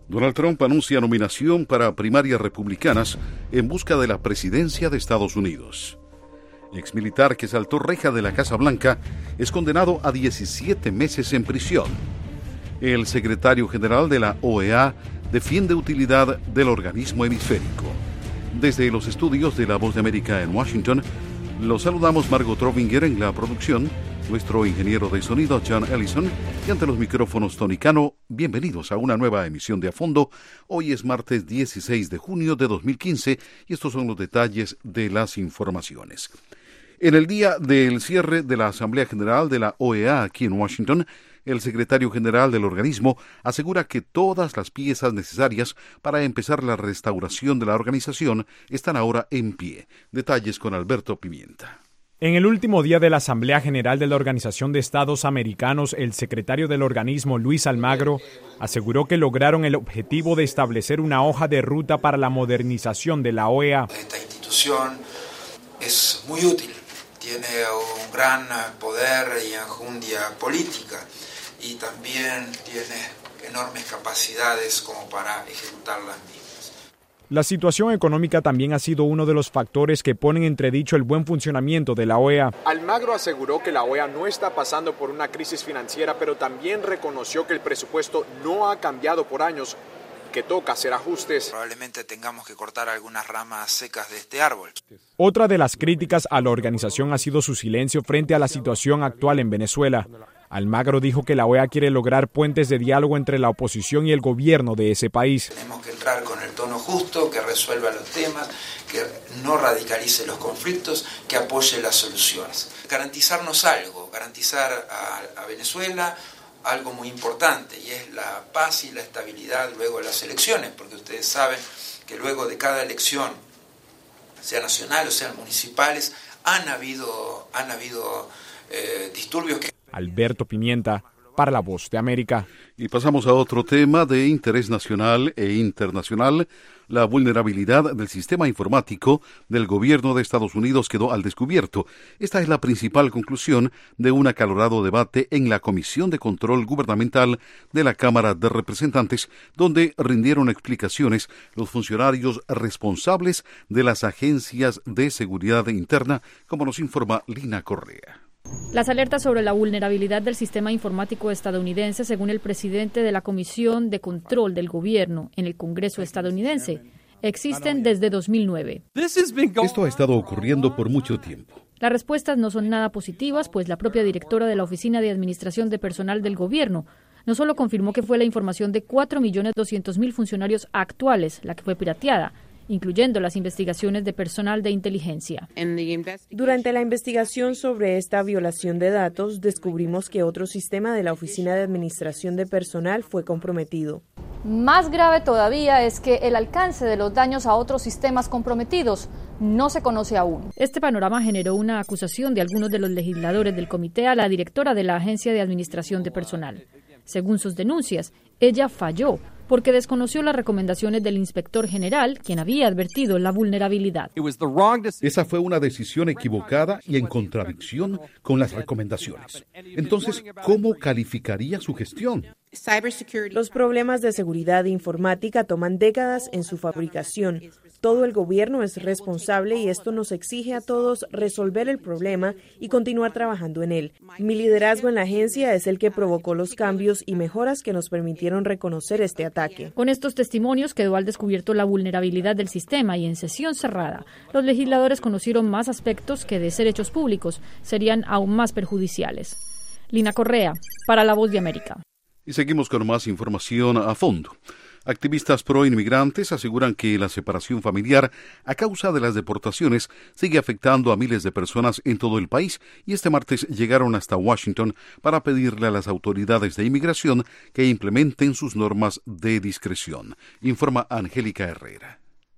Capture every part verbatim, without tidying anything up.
Donald Trump anuncia nominación para primarias republicanas en busca de la presidencia de Estados Unidos. Exmilitar que saltó reja de la Casa Blanca es condenado a diecisiete meses en prisión. El secretario general de la O E A defiende utilidad del organismo hemisférico. Desde los estudios de La Voz de América en Washington, los saludamos Margot Trovinger en la producción, nuestro ingeniero de sonido John Ellison y ante los micrófonos Tony Cano. Bienvenidos a una nueva emisión de A Fondo. Hoy es martes dieciséis de junio de dos mil quince y estos son los detalles de las informaciones. En el día del cierre de la Asamblea General de la O E A aquí en Washington, el secretario general del organismo asegura que todas las piezas necesarias para empezar la restauración de la organización están ahora en pie. Detalles con Alberto Pimienta. En el último día de la Asamblea General de la Organización de Estados Americanos, el secretario del organismo, Luis Almagro, aseguró que lograron el objetivo de establecer una hoja de ruta para la modernización de la O E A. Esta institución es muy útil, tiene un gran poder y enjundia política y también tiene enormes capacidades como para ejecutar las mismas. La situación económica también ha sido uno de los factores que ponen en entredicho el buen funcionamiento de la O E A. Almagro aseguró que la O E A no está pasando por una crisis financiera, pero también reconoció que el presupuesto no ha cambiado por años, que toca hacer ajustes. Probablemente tengamos que cortar algunas ramas secas de este árbol. Otra de las críticas a la organización ha sido su silencio frente a la situación actual en Venezuela. Almagro dijo que la O E A quiere lograr puentes de diálogo entre la oposición y el gobierno de ese país. Tenemos que entrar con el tono justo, que resuelva los temas, que no radicalice los conflictos, que apoye las soluciones. Garantizarnos algo, garantizar a, a Venezuela algo muy importante, y es la paz y la estabilidad luego de las elecciones, porque ustedes saben que luego de cada elección, sea nacional o sean municipales, han habido, han habido eh, disturbios que... Alberto Pimienta, para La Voz de América. Y pasamos a otro tema de interés nacional e internacional. La vulnerabilidad del sistema informático del gobierno de Estados Unidos quedó al descubierto. Esta es la principal conclusión de un acalorado debate en la Comisión de Control Gubernamental de la Cámara de Representantes, donde rindieron explicaciones los funcionarios responsables de las agencias de seguridad interna, como nos informa Lina Correa. Las alertas sobre la vulnerabilidad del sistema informático estadounidense, según el presidente de la Comisión de Control del Gobierno en el Congreso estadounidense, existen desde dos mil nueve. Esto ha estado ocurriendo por mucho tiempo. Las respuestas no son nada positivas, pues la propia directora de la Oficina de Administración de Personal del Gobierno no solo confirmó que fue la información de cuatro millones doscientos mil funcionarios actuales la que fue pirateada, incluyendo las investigaciones de personal de inteligencia. Durante la investigación sobre esta violación de datos, descubrimos que otro sistema de la Oficina de Administración de Personal fue comprometido. Más grave todavía es que el alcance de los daños a otros sistemas comprometidos no se conoce aún. Este panorama generó una acusación de algunos de los legisladores del comité a la directora de la Agencia de Administración de Personal. Según sus denuncias, ella falló porque desconoció las recomendaciones del inspector general, quien había advertido la vulnerabilidad. Esa fue una decisión equivocada y en contradicción con las recomendaciones. Entonces, ¿cómo calificaría su gestión? Los problemas de seguridad informática toman décadas en su fabricación. Todo el gobierno es responsable y esto nos exige a todos resolver el problema y continuar trabajando en él. Mi liderazgo en la agencia es el que provocó los cambios y mejoras que nos permitieron reconocer este ataque. Con estos testimonios quedó al descubierto la vulnerabilidad del sistema y en sesión cerrada, los legisladores conocieron más aspectos que, de ser hechos públicos, serían aún más perjudiciales. Lina Correa, para La Voz de América. Y seguimos con más información a fondo. Activistas pro-inmigrantes aseguran que la separación familiar a causa de las deportaciones sigue afectando a miles de personas en todo el país y este martes llegaron hasta Washington para pedirle a las autoridades de inmigración que implementen sus normas de discreción. Informa Angélica Herrera.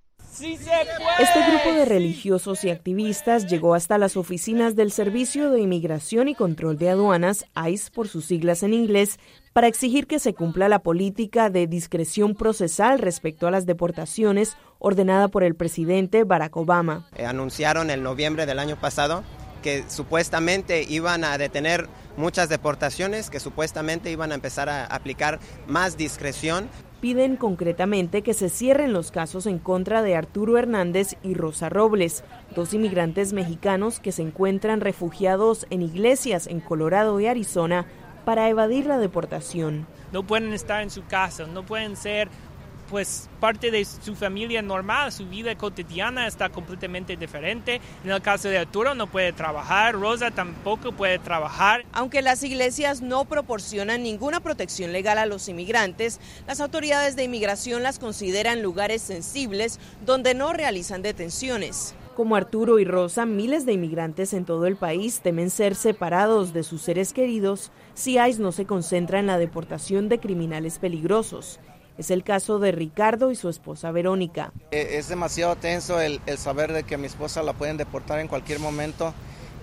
Este grupo de religiosos y activistas llegó hasta las oficinas del Servicio de Inmigración y Control de Aduanas, I C E por sus siglas en inglés, para exigir que se cumpla la política de discreción procesal respecto a las deportaciones ordenada por el presidente Barack Obama. Eh, anunciaron en noviembre del año pasado que supuestamente iban a detener muchas deportaciones, que supuestamente iban a empezar a aplicar más discreción. piden concretamente que se cierren los casos en contra de Arturo Hernández y Rosa Robles, dos inmigrantes mexicanos que se encuentran refugiados en iglesias en Colorado y Arizona para evadir la deportación. No pueden estar en su casa, no pueden ser pues parte de su familia normal, su vida cotidiana está completamente diferente. En el caso de Arturo no puede trabajar, Rosa tampoco puede trabajar. Aunque las iglesias no proporcionan ninguna protección legal a los inmigrantes, las autoridades de inmigración las consideran lugares sensibles donde no realizan detenciones. Como Arturo y Rosa, miles de inmigrantes en todo el país temen ser separados de sus seres queridos si ICE no se concentra en la deportación de criminales peligrosos. Es el caso de Ricardo y su esposa Verónica. Es demasiado tenso el, el saber de que a mi esposa la pueden deportar en cualquier momento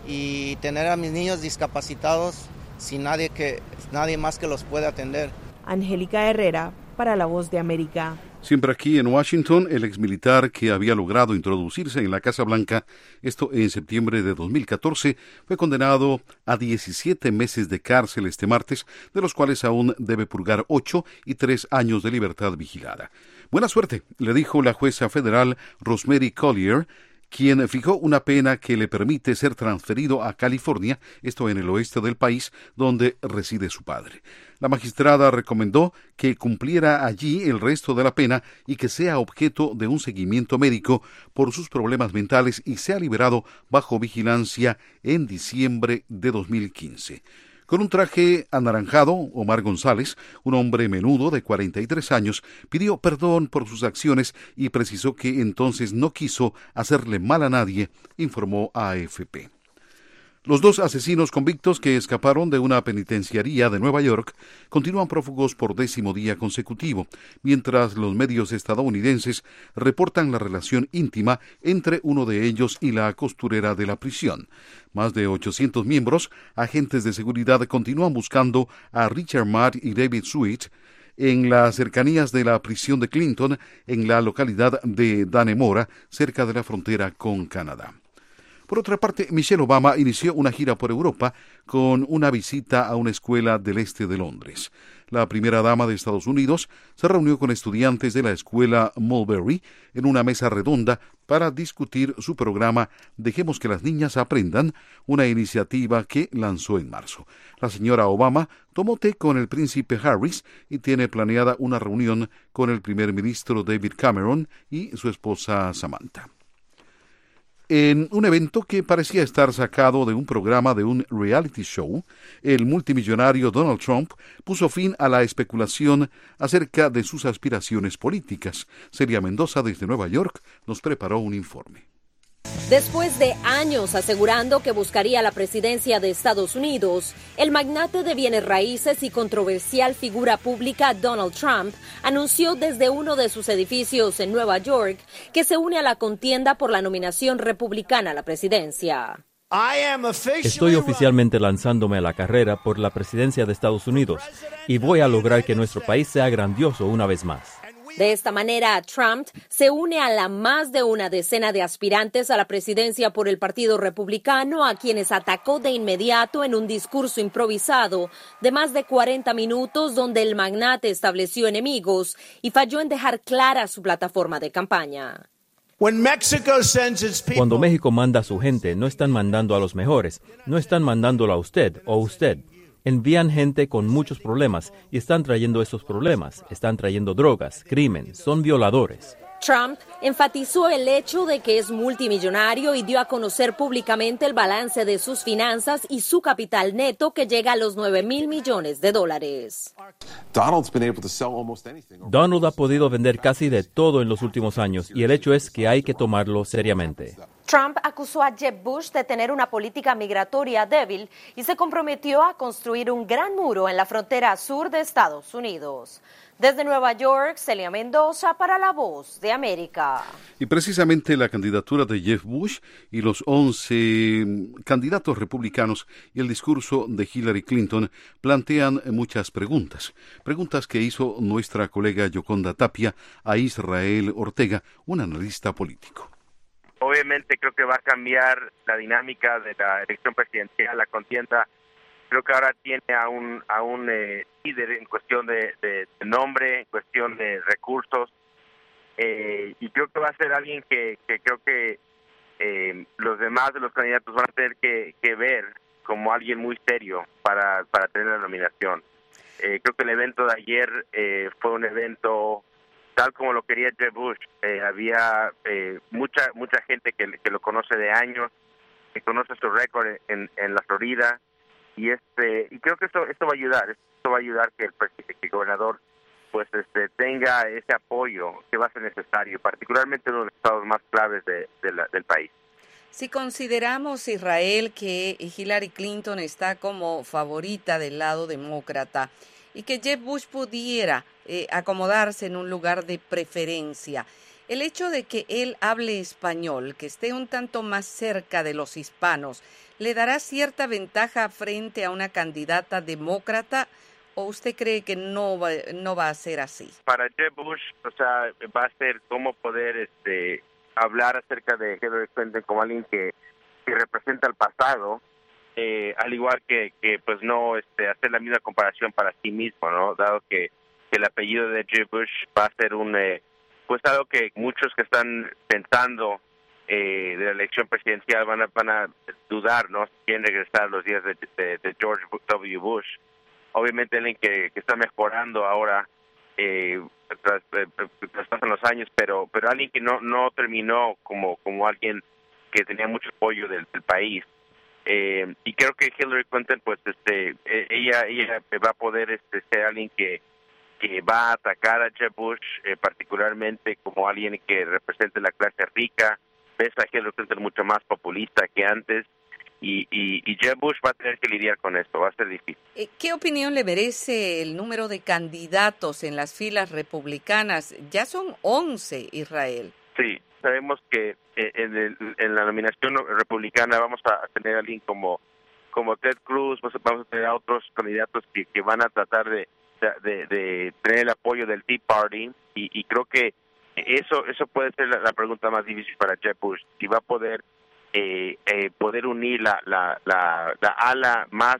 y tener a mis niños discapacitados sin nadie, que, nadie más que los pueda atender. Angélica Herrera, para La Voz de América. Siempre aquí en Washington, el exmilitar que había logrado introducirse en la Casa Blanca, esto en septiembre de dos mil catorce, fue condenado a diecisiete meses de cárcel este martes, de los cuales aún debe purgar ocho y tres años de libertad vigilada. Buena suerte, le dijo la jueza federal Rosemary Collier, quien fijó una pena que le permite ser transferido a California, esto en el oeste del país, donde reside su padre. La magistrada recomendó que cumpliera allí el resto de la pena y que sea objeto de un seguimiento médico por sus problemas mentales y sea liberado bajo vigilancia en diciembre de dos mil quince. Con un traje anaranjado, Omar González, un hombre menudo de cuarenta y tres años, pidió perdón por sus acciones y precisó que entonces no quiso hacerle mal a nadie, informó A F P. Los dos asesinos convictos que escaparon de una penitenciaría de Nueva York continúan prófugos por décimo día consecutivo, mientras los medios estadounidenses reportan la relación íntima entre uno de ellos y la costurera de la prisión. Más de ochocientos miembros, agentes de seguridad, continúan buscando a Richard Matt y David Sweet en las cercanías de la prisión de Clinton, en la localidad de Dannemora, cerca de la frontera con Canadá. Por otra parte, Michelle Obama inició una gira por Europa con una visita a una escuela del este de Londres. La primera dama de Estados Unidos se reunió con estudiantes de la escuela Mulberry en una mesa redonda para discutir su programa Dejemos que las niñas aprendan, una iniciativa que lanzó en marzo. La señora Obama tomó té con el príncipe Harris y tiene planeada una reunión con el primer ministro David Cameron y su esposa Samantha. En un evento que parecía estar sacado de un programa de un reality show, el multimillonario Donald Trump puso fin a la especulación acerca de sus aspiraciones políticas. Celia Mendoza, desde Nueva York, nos preparó un informe. Después de años asegurando que buscaría la presidencia de Estados Unidos, el magnate de bienes raíces y controversial figura pública Donald Trump anunció desde uno de sus edificios en Nueva York que se une a la contienda por la nominación republicana a la presidencia. Estoy oficialmente lanzándome a la carrera por la presidencia de Estados Unidos y voy a lograr que nuestro país sea grandioso una vez más. De esta manera, Trump se une a la más de una decena de aspirantes a la presidencia por el Partido Republicano, a quienes atacó de inmediato en un discurso improvisado de más de cuarenta minutos, donde el magnate estableció enemigos y falló en dejar clara su plataforma de campaña. Cuando México manda a su gente, no están mandando a los mejores, no están mandándolo a usted o usted. Envían gente con muchos problemas y están trayendo esos problemas. Están trayendo drogas, crimen, son violadores. Trump enfatizó el hecho de que es multimillonario y dio a conocer públicamente el balance de sus finanzas y su capital neto, que llega a los nueve mil millones de dólares. Donald ha podido vender casi de todo en los últimos años y el hecho es que hay que tomarlo seriamente. Trump acusó a Jeb Bush de tener una política migratoria débil y se comprometió a construir un gran muro en la frontera sur de Estados Unidos. Desde Nueva York, Celia Mendoza para La Voz de América. Y precisamente la candidatura de Jeb Bush y los once candidatos republicanos y el discurso de Hillary Clinton plantean muchas preguntas. Preguntas que hizo nuestra colega Yoconda Tapia a Israel Ortega, un analista político. Obviamente creo que va a cambiar la dinámica de la elección presidencial, la contienda Creo que ahora tiene a un a un eh, líder en cuestión de, de, de nombre, en cuestión de recursos, eh, y creo que va a ser alguien que, que creo que eh, los demás de los candidatos van a tener que, que ver como alguien muy serio para, para tener la nominación. Eh, creo que el evento de ayer eh, fue un evento tal como lo quería Jeb Bush. Eh, había eh, mucha mucha gente que, que lo conoce de años, que conoce su récord en, en la Florida. Y este y creo que esto esto va a ayudar, esto va a ayudar que el, que el gobernador pues este tenga ese apoyo que va a ser necesario, particularmente en uno de los estados más claves de, de la, del país. Si consideramos, Israel, que Hillary Clinton está como favorita del lado demócrata y que Jeb Bush pudiera eh, acomodarse en un lugar de preferencia, el hecho de que él hable español, que esté un tanto más cerca de los hispanos, ¿le dará cierta ventaja frente a una candidata demócrata o usted cree que no va, no va a ser así? Para Jeb Bush, o sea, va a ser cómo poder este hablar acerca de Hillary Clinton como alguien que, que representa el pasado, eh, al igual que, que pues no este hacer la misma comparación para sí mismo, ¿no? Dado que, que el apellido de Jeb Bush va a ser un eh, pues algo que muchos que están pensando eh, de la elección presidencial van a van a dudar, ¿no? Si quieren regresar a los días de, de, de George W. Bush. Obviamente alguien que, que está mejorando ahora eh, tras, eh, tras pasan los años, pero pero alguien que no no terminó como como alguien que tenía mucho apoyo del, del país. Eh, y creo que Hillary Clinton, pues este ella ella va a poder este ser alguien que que va a atacar a Jeb Bush, eh, particularmente como alguien que represente la clase rica. Ves a Hillary Clinton mucho más populista que antes, y, y, y Jeb Bush va a tener que lidiar con esto, va a ser difícil. ¿Qué opinión le merece el número de candidatos en las filas republicanas? Ya son once, Israel. Sí, sabemos que en, el, en la nominación republicana vamos a tener a alguien como, como Ted Cruz, vamos a tener a otros candidatos que, que van a tratar de De, de tener el apoyo del Tea Party, y, y creo que eso eso puede ser la, la pregunta más difícil para Jeb Bush, si va a poder eh, eh, poder unir la, la, la, la ala más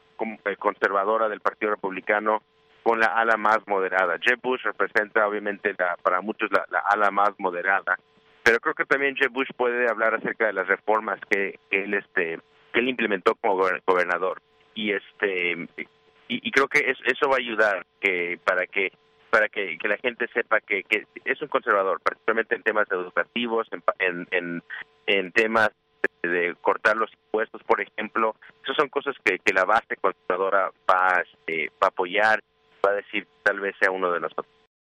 conservadora del Partido Republicano con la ala más moderada. Jeb Bush representa obviamente la, para muchos la, la ala más moderada, pero creo que también Jeb Bush puede hablar acerca de las reformas que, que él este que él implementó como gobernador, y este Y, y creo que es, eso va a ayudar que para que para que, que la gente sepa que, que es un conservador, particularmente en temas educativos, en, en, en, en temas de, de cortar los impuestos, por ejemplo. Esas son cosas que, que la base conservadora va, eh, va a apoyar, va a decir tal vez sea uno de nosotros.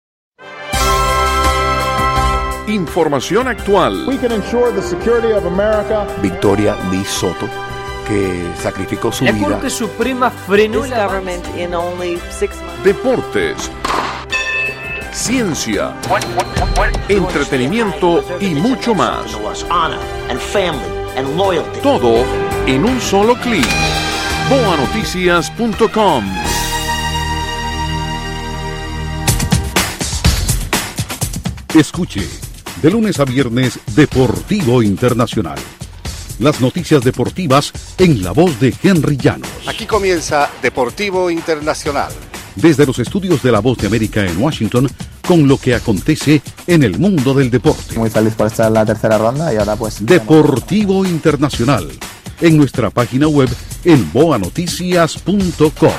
Información actual. We can ensure the security of America. Victoria Lee Soto, que sacrificó su la vida. La Corte Suprema frenó This la government in only six months. Deportes, ciencia, entretenimiento y mucho más. Todo en un solo clic. boa noticias punto com. Escuche, de lunes a viernes, Deportivo Internacional. Las noticias deportivas en la voz de Henry Llanos. Aquí comienza Deportivo Internacional. Desde los estudios de La Voz de América en Washington, con lo que acontece en el mundo del deporte. Muy feliz por estar en la tercera ronda y ahora pues... Deportivo Internacional, en nuestra página web en boa noticias punto com.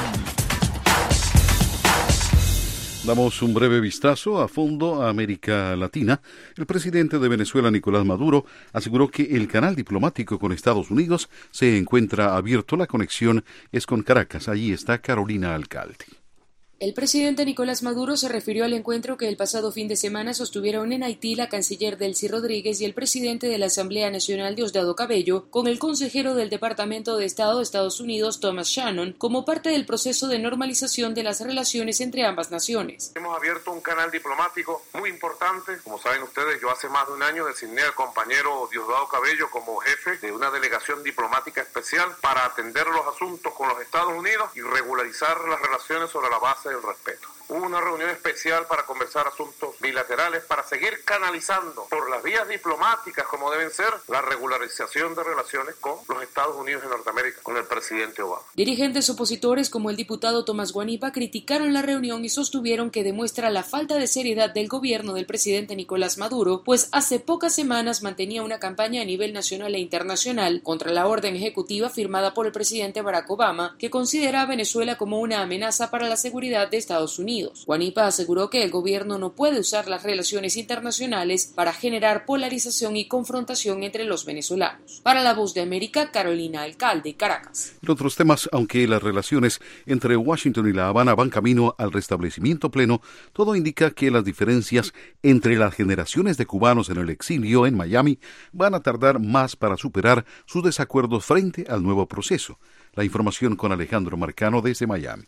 Damos un breve vistazo a fondo a América Latina. El presidente de Venezuela, Nicolás Maduro, aseguró que el canal diplomático con Estados Unidos se encuentra abierto. La conexión es con Caracas. Allí está Carolina Alcalde. El presidente Nicolás Maduro se refirió al encuentro que el pasado fin de semana sostuvieron en Haití la canciller Delcy Rodríguez y el presidente de la Asamblea Nacional, Diosdado Cabello, con el consejero del Departamento de Estado de Estados Unidos, Thomas Shannon, como parte del proceso de normalización de las relaciones entre ambas naciones. Hemos abierto un canal diplomático muy importante. Como saben ustedes, yo hace más de un año designé al compañero Diosdado Cabello como jefe de una delegación diplomática especial para atender los asuntos con los Estados Unidos y regularizar las relaciones sobre la base del respeto. Hubo una reunión especial para conversar asuntos bilaterales, para seguir canalizando por las vías diplomáticas, como deben ser, la regularización de relaciones con los Estados Unidos de Norteamérica, con el presidente Obama. Dirigentes opositores como el diputado Tomás Guanipa criticaron la reunión y sostuvieron que demuestra la falta de seriedad del gobierno del presidente Nicolás Maduro, pues hace pocas semanas mantenía una campaña a nivel nacional e internacional contra la orden ejecutiva firmada por el presidente Barack Obama, que considera a Venezuela como una amenaza para la seguridad de Estados Unidos. Guanipa aseguró que el gobierno no puede usar las relaciones internacionales para generar polarización y confrontación entre los venezolanos. Para La Voz de América, Carolina Alcalde, Caracas. En otros temas, aunque las relaciones entre Washington y La Habana van camino al restablecimiento pleno, todo indica que las diferencias entre las generaciones de cubanos en el exilio en Miami van a tardar más para superar sus desacuerdos frente al nuevo proceso. La información con Alejandro Marcano desde Miami.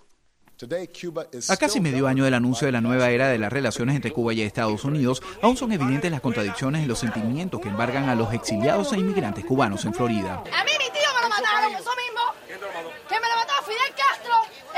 A casi medio año del anuncio de la nueva era de las relaciones entre Cuba y Estados Unidos, aún son evidentes las contradicciones y los sentimientos que embargan a los exiliados e inmigrantes cubanos en Florida. A mí mi tío me lo mataron, eso mismo, que me lo mató Fidel Castro,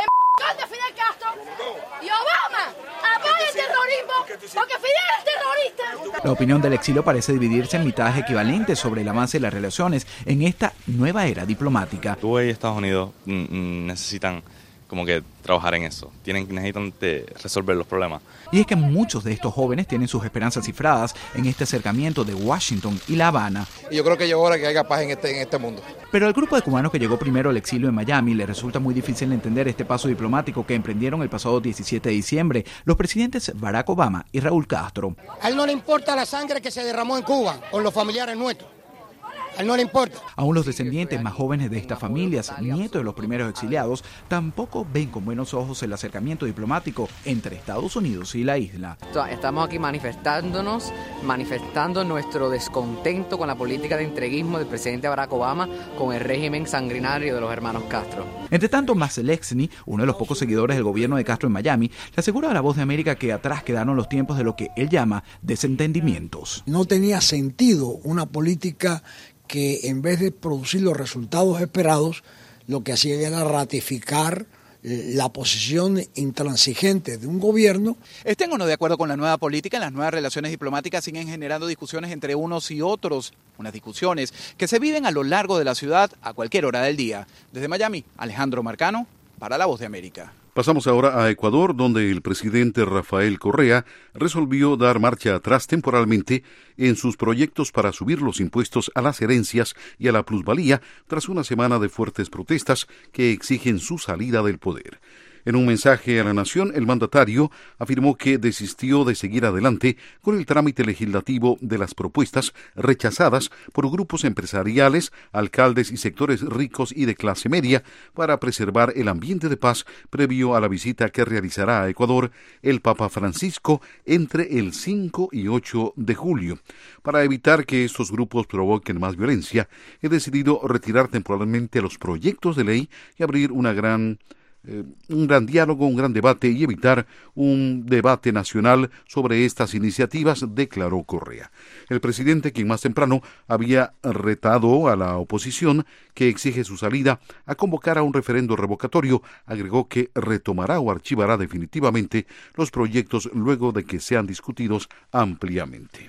el de Fidel Castro, y Obama apoya el terrorismo, porque Fidel es terrorista. La opinión del exilio parece dividirse en mitades equivalentes sobre el avance de las relaciones en esta nueva era diplomática. Cuba y Estados Unidos mm, necesitan como que trabajar en eso, tienen necesitan de resolver los problemas. Y es que muchos de estos jóvenes tienen sus esperanzas cifradas en este acercamiento de Washington y La Habana. Y yo creo que llegó hora que haya paz en este, en este mundo. Pero al grupo de cubanos que llegó primero al exilio en Miami le resulta muy difícil entender este paso diplomático que emprendieron el pasado diecisiete de diciembre los presidentes Barack Obama y Raúl Castro. A él no le importa la sangre que se derramó en Cuba con los familiares nuestros. A él no le importa. Aún los descendientes más jóvenes de estas familias, nietos de los primeros exiliados, tampoco ven con buenos ojos el acercamiento diplomático entre Estados Unidos y la isla. Estamos aquí manifestándonos, manifestando nuestro descontento con la política de entreguismo del presidente Barack Obama con el régimen sanguinario de los hermanos Castro. Entre tanto, Maselexny, uno de los pocos seguidores del gobierno de Castro en Miami, le asegura a La Voz de América que atrás quedaron los tiempos de lo que él llama desentendimientos. No tenía sentido una política que en vez de producir los resultados esperados, lo que hacía era ratificar la posición intransigente de un gobierno. Estén o no de acuerdo con la nueva política, en las nuevas relaciones diplomáticas siguen generando discusiones entre unos y otros, unas discusiones que se viven a lo largo de la ciudad a cualquier hora del día. Desde Miami, Alejandro Marcano, para La Voz de América. Pasamos ahora a Ecuador, donde el presidente Rafael Correa resolvió dar marcha atrás temporalmente en sus proyectos para subir los impuestos a las herencias y a la plusvalía tras una semana de fuertes protestas que exigen su salida del poder. En un mensaje a la nación, el mandatario afirmó que desistió de seguir adelante con el trámite legislativo de las propuestas rechazadas por grupos empresariales, alcaldes y sectores ricos y de clase media para preservar el ambiente de paz previo a la visita que realizará a Ecuador el Papa Francisco entre el cinco y ocho de julio. Para evitar que estos grupos provoquen más violencia, he decidido retirar temporalmente los proyectos de ley y abrir una gran Eh, un gran diálogo, un gran debate y evitar un debate nacional sobre estas iniciativas, declaró Correa. El presidente, quien más temprano había retado a la oposición que exige su salida a convocar a un referendo revocatorio, agregó que retomará o archivará definitivamente los proyectos luego de que sean discutidos ampliamente.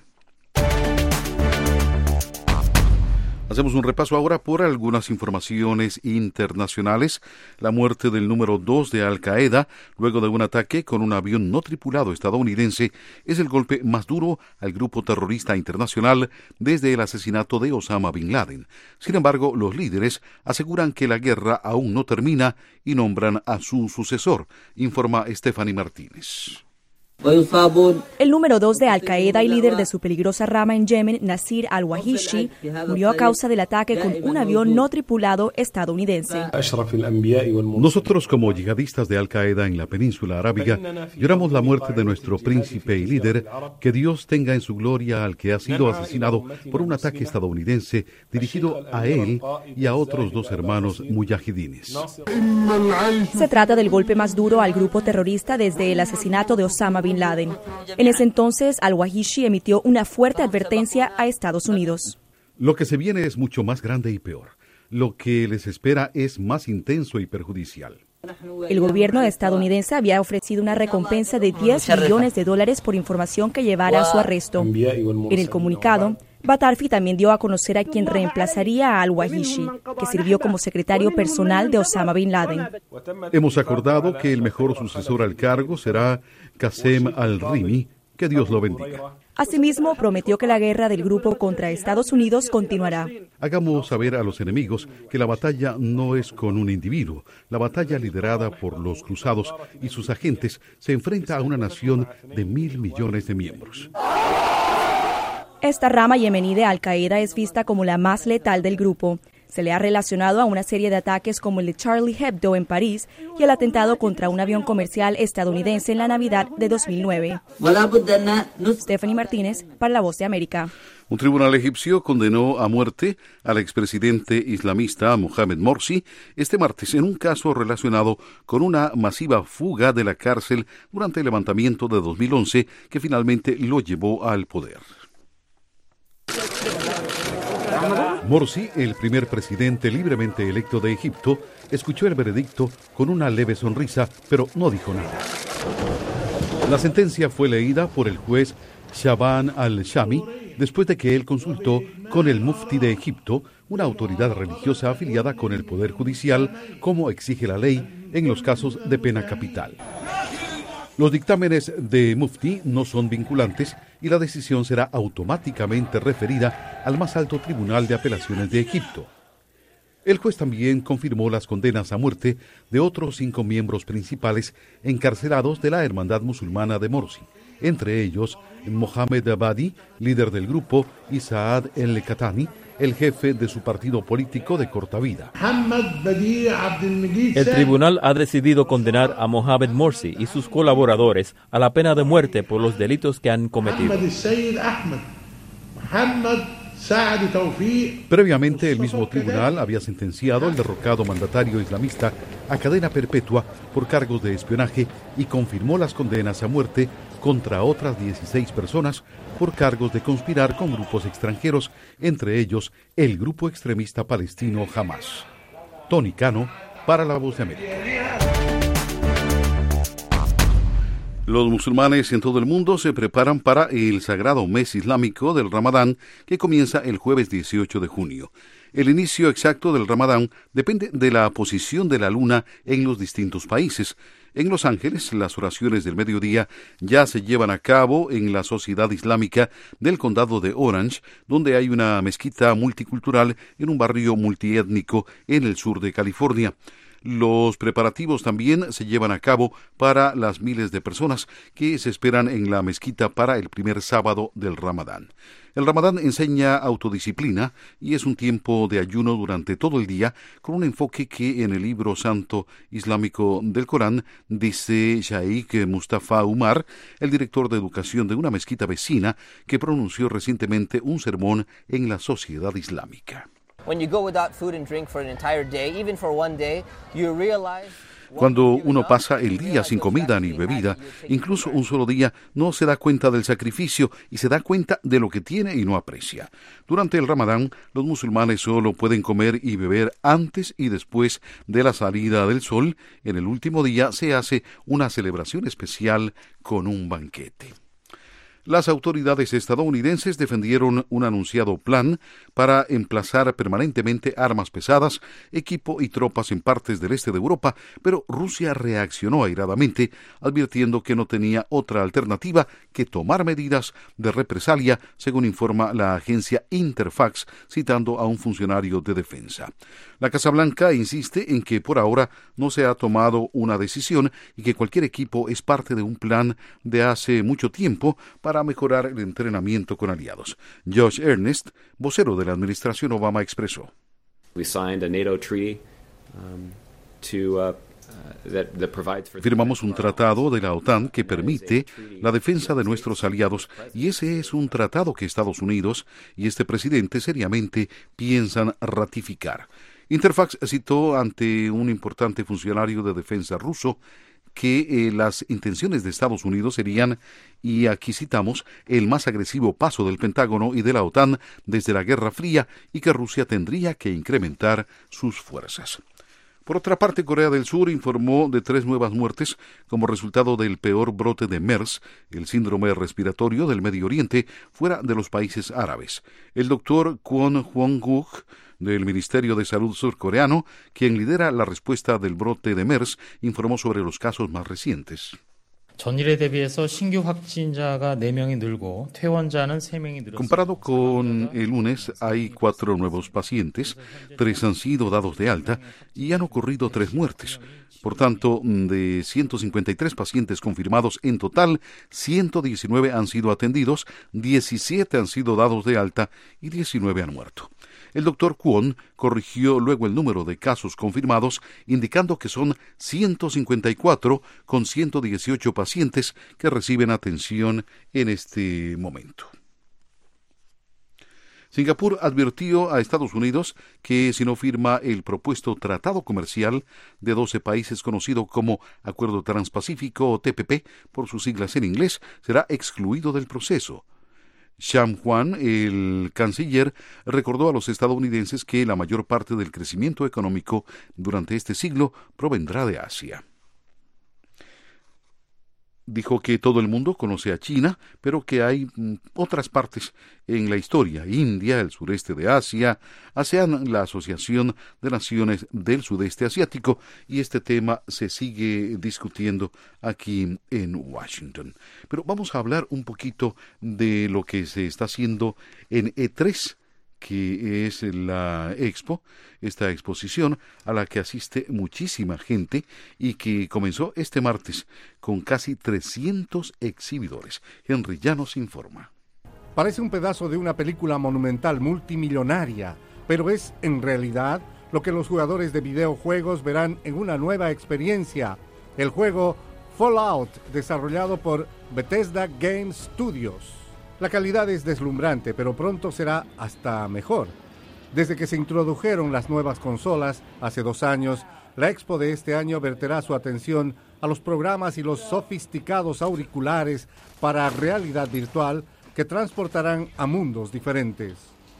Hacemos un repaso ahora por algunas informaciones internacionales. La muerte del número dos de Al Qaeda, luego de un ataque con un avión no tripulado estadounidense, es el golpe más duro al grupo terrorista internacional desde el asesinato de Osama Bin Laden. Sin embargo, los líderes aseguran que la guerra aún no termina y nombran a su sucesor, informa Stephanie Martínez. El número dos de Al-Qaeda y líder de su peligrosa rama en Yemen, Nasir al-Wahishi, murió a causa del ataque con un avión no tripulado estadounidense. Nosotros, como yihadistas de Al-Qaeda en la península arábiga, lloramos la muerte de nuestro príncipe y líder. Que Dios tenga en su gloria al que ha sido asesinado por un ataque estadounidense dirigido a él y a otros dos hermanos mujahidines. Se trata del golpe más duro al grupo terrorista desde el asesinato de Osama Bin Laden. En ese entonces, al-Wahishi emitió una fuerte advertencia a Estados Unidos. Lo que se viene es mucho más grande y peor. Lo que les espera es más intenso y perjudicial. El gobierno estadounidense había ofrecido una recompensa de diez millones de dólares por información que llevara a su arresto. En el comunicado, Batarfi también dio a conocer a quien reemplazaría a al-Wahishi, que sirvió como secretario personal de Osama Bin Laden. Hemos acordado que el mejor sucesor al cargo será Qasem al-Rimi. Que Dios lo bendiga. Asimismo, prometió que la guerra del grupo contra Estados Unidos continuará. Hagamos saber a los enemigos que la batalla no es con un individuo. La batalla liderada por los cruzados y sus agentes se enfrenta a una nación de mil millones de miembros. Esta rama yemení de Al-Qaeda es vista como la más letal del grupo. Se le ha relacionado a una serie de ataques como el de Charlie Hebdo en París y el atentado contra un avión comercial estadounidense en la Navidad de dos mil nueve. Stephanie Martínez, para La Voz de América. Un tribunal egipcio condenó a muerte al expresidente islamista Mohamed Morsi este martes en un caso relacionado con una masiva fuga de la cárcel durante el levantamiento de dos mil once que finalmente lo llevó al poder. Morsi, el primer presidente libremente electo de Egipto, escuchó el veredicto con una leve sonrisa, pero no dijo nada. La sentencia fue leída por el juez Shaban al-Shami después de que él consultó con el mufti de Egipto, una autoridad religiosa afiliada con el Poder Judicial, como exige la ley en los casos de pena capital. Los dictámenes de mufti no son vinculantes y la decisión será automáticamente referida al más alto tribunal de apelaciones de Egipto. El juez también confirmó las condenas a muerte de otros cinco miembros principales encarcelados de la Hermandad Musulmana de Morsi, entre ellos Mohamed Abadi, líder del grupo, y Saad el-Katani, el jefe de su partido político de corta vida. El tribunal ha decidido condenar a Mohamed Morsi y sus colaboradores a la pena de muerte por los delitos que han cometido. Previamente, el mismo tribunal había sentenciado al derrocado mandatario islamista a cadena perpetua por cargos de espionaje y confirmó las condenas a muerte contra otras dieciséis personas por cargos de conspirar con grupos extranjeros, entre ellos el grupo extremista palestino Hamas. Tony Cano, para La Voz de América. Los musulmanes en todo el mundo se preparan para el sagrado mes islámico del Ramadán, que comienza el jueves dieciocho de junio. El inicio exacto del Ramadán depende de la posición de la luna en los distintos países. En Los Ángeles, las oraciones del mediodía ya se llevan a cabo en la Sociedad Islámica del Condado de Orange, donde hay una mezquita multicultural en un barrio multiétnico en el sur de California. Los preparativos también se llevan a cabo para las miles de personas que se esperan en la mezquita para el primer sábado del Ramadán. El Ramadán enseña autodisciplina y es un tiempo de ayuno durante todo el día con un enfoque que en el libro santo islámico del Corán, dice Shaikh Mustafa Umar, el director de educación de una mezquita vecina que pronunció recientemente un sermón en la Sociedad Islámica. Cuando uno pasa el día sin comida ni bebida, incluso un solo día, no se da cuenta del sacrificio y se da cuenta de lo que tiene y no aprecia. Durante el Ramadán, los musulmanes solo pueden comer y beber antes y después de la salida del sol. En el último día se hace una celebración especial con un banquete. Las autoridades estadounidenses defendieron un anunciado plan para emplazar permanentemente armas pesadas, equipo y tropas en partes del este de Europa, pero Rusia reaccionó airadamente, advirtiendo que no tenía otra alternativa que tomar medidas de represalia, según informa la agencia Interfax, citando a un funcionario de defensa. La Casa Blanca insiste en que por ahora no se ha tomado una decisión y que cualquier equipo es parte de un plan de hace mucho tiempo para mejorar el entrenamiento con aliados. Josh Earnest, vocero de la administración Obama, expresó: Firmamos un tratado de la OTAN que permite la defensa de nuestros aliados, y ese es un tratado que Estados Unidos y este presidente seriamente piensan ratificar. Interfax citó ante un importante funcionario de defensa ruso que eh, las intenciones de Estados Unidos serían, y aquí citamos, el más agresivo paso del Pentágono y de la OTAN desde la Guerra Fría y que Rusia tendría que incrementar sus fuerzas. Por otra parte, Corea del Sur informó de tres nuevas muertes como resultado del peor brote de MERS, el síndrome respiratorio del Medio Oriente, fuera de los países árabes. El doctor Kwon Hwang-guk, del Ministerio de Salud surcoreano, quien lidera la respuesta del brote de MERS, informó sobre los casos más recientes. 전일에 대비해서 신규 확진자가 네 명이 늘고 퇴원자는 세 명이 늘었습니다. Comparado con el lunes, hay cuatro nuevos pacientes, tres han sido dados de alta y han ocurrido tres muertes. Por tanto, de ciento cincuenta y tres pacientes confirmados en total, ciento diecinueve han sido atendidos, diecisiete han sido dados de alta y diecinueve han muerto. El doctor Kwon corrigió luego el número de casos confirmados, indicando que son ciento cincuenta y cuatro con ciento dieciocho pacientes que reciben atención en este momento. Singapur advirtió a Estados Unidos que si no firma el propuesto tratado comercial de doce países conocido como Acuerdo Transpacífico o T P P por sus siglas en inglés, será excluido del proceso. Sham Juan, el canciller, recordó a los estadounidenses que la mayor parte del crecimiento económico durante este siglo provendrá de Asia. Dijo que todo el mundo conoce a China, pero que hay mm, otras partes en la historia: India, el sureste de Asia, ASEAN, la Asociación de Naciones del Sudeste Asiático, y este tema se sigue discutiendo aquí en Washington. Pero vamos a hablar un poquito de lo que se está haciendo en E tres, que es la expo, esta exposición a la que asiste muchísima gente y que comenzó este martes con casi trescientos exhibidores. Henry ya nos informa. Parece un pedazo de una película monumental multimillonaria, pero es en realidad lo que los jugadores de videojuegos verán en una nueva experiencia, el juego Fallout, desarrollado por Bethesda Game Studios. La calidad es deslumbrante, pero pronto será hasta mejor. Desde que se introdujeron las nuevas consolas hace dos años, la expo de este año verterá su atención a los programas y los sofisticados auriculares para realidad virtual que transportarán a mundos diferentes.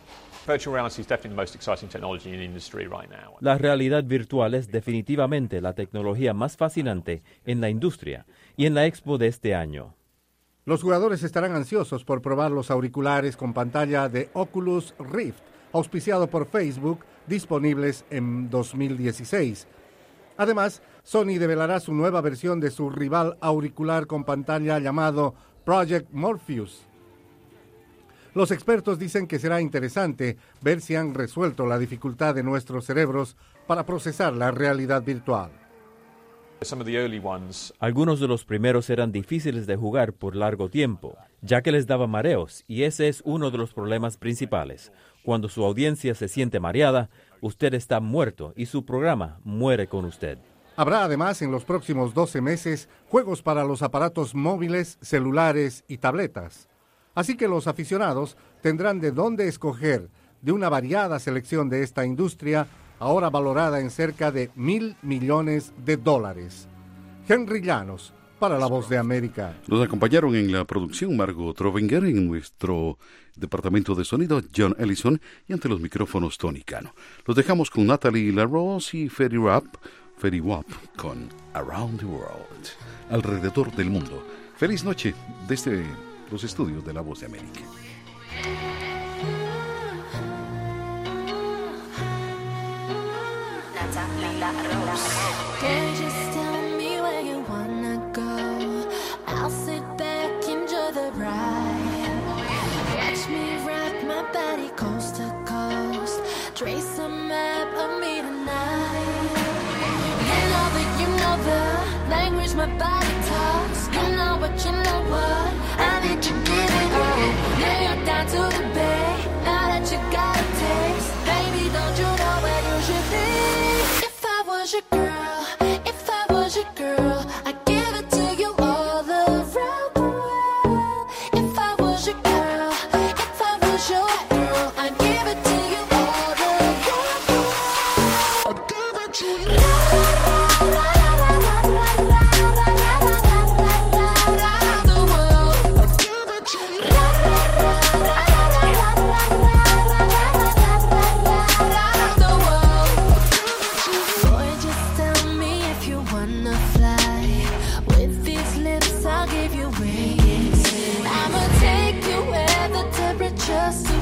La realidad virtual es definitivamente la tecnología más fascinante en la industria y en la expo de este año. Los jugadores estarán ansiosos por probar los auriculares con pantalla de Oculus Rift, auspiciado por Facebook, disponibles en dos mil dieciséis. Además, Sony develará su nueva versión de su rival auricular con pantalla llamado Project Morpheus. Los expertos dicen que será interesante ver si han resuelto la dificultad de nuestros cerebros para procesar la realidad virtual. Algunos de los primeros eran difíciles de jugar por largo tiempo, ya que les daba mareos, y ese es uno de los problemas principales. Cuando su audiencia se siente mareada, usted está muerto y su programa muere con usted. Habrá además en los próximos doce meses juegos para los aparatos móviles, celulares y tabletas. Así que los aficionados tendrán de dónde escoger de una variada selección de esta industria, ahora valorada en cerca de mil millones de dólares. Henry Llanos, para La Voz de América. Nos acompañaron en la producción Margot Trovenger, en nuestro departamento de sonido John Ellison y ante los micrófonos Tony Cano. Los dejamos con Natalie LaRose y Fetty Wap, Fetty Wap con Around the World, alrededor del mundo. Feliz noche desde los estudios de La Voz de América. Can you just tell me where you wanna go? I'll sit back, enjoy the ride. Watch me rock my body coast to coast. Trace a map of me tonight. You know that you know the language my body talks. You know what, you know what, I need you giving me. Now you're down to the bay. Now that you got a taste, baby, don't you know where you should be? If I was your girl, if I was your girl, I'd give it to you all around the world. If I was your girl, if I was your girl, I'd give it to you all around the world. I'd give it to you. leave you waiting. I'ma take you where the temperature's